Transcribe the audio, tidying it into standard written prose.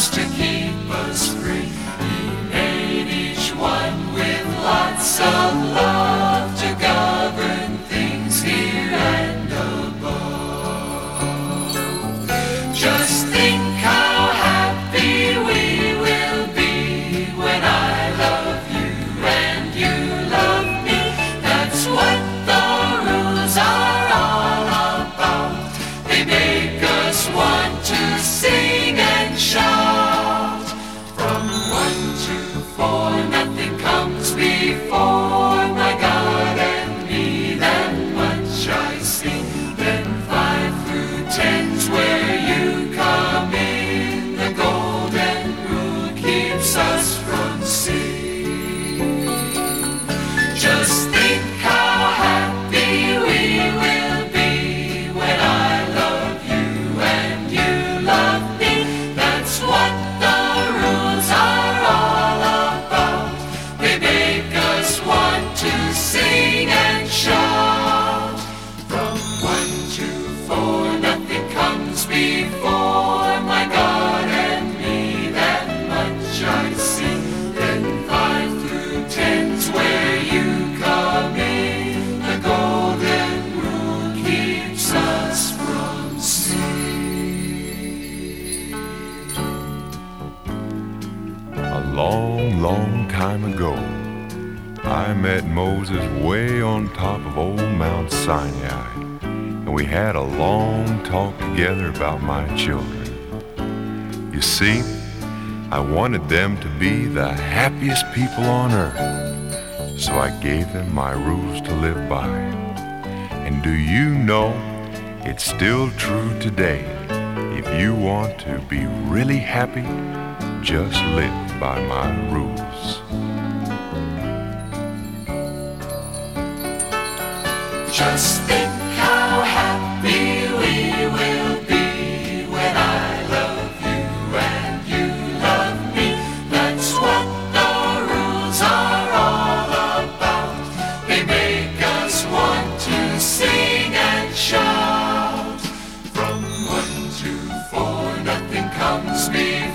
rules to keep us free. He made each one with lots of love to govern things here and above. Just think how happy we will be when I love you and you love me. That's what the rules are all about. They make us want to sing and shout. From 1 to 4, nothing comes before my God and me. That much I see. Then 5 through 10's where you come in. The golden rule keeps us from sin. Just think how happy we will be when I love you and you love me. That's what the rules are all about. They make us want to sing and shout. From 1 to 4, nothing comes before my God and me. That much I see. Then 5 through 10's where you come in. The golden rule keeps us from sin. A long, long time ago, I met Moses way on top of old Mount Sinai, and we had a long talk together about my children. You see, I wanted them to be the happiest people on earth, so I gave them my rules to live by. And do you know, it's still true today. If you want to be really happy, just live by my rules. Just think how happy we will be when I love you and you love me. That's what the rules are all about. They make us want to sing and shout. From 1 to 4, nothing comes before